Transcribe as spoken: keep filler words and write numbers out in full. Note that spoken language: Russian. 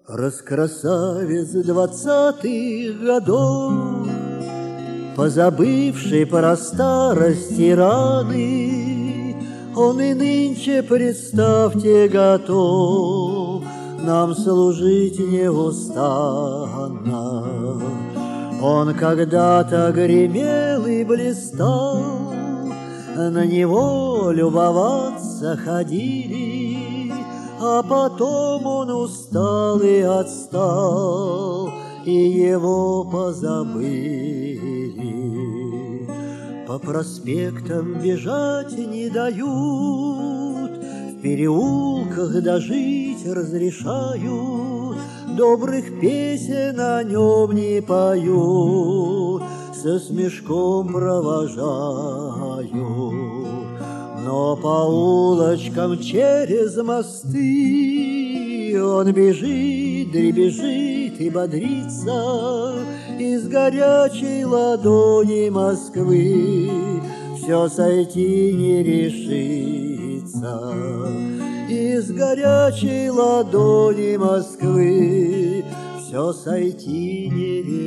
Раскрасавец двадцатых годов, позабывший про старость и раны, он и нынче, представьте, готов нам служить неустанно. Он когда-то гремел и блистал, на него любоваться ходили, а потом он устал и отстал, и его позабыли. По проспектам бежать не дают, в переулках дожить разрешают, добрых песен о нем не поют, со смешком провожают. Но по улочкам через мосты он бежит, дребезжит и бодрится, из горячей ладони Москвы все сойти не решится. Из горячей ладони Москвы все сойти не решится.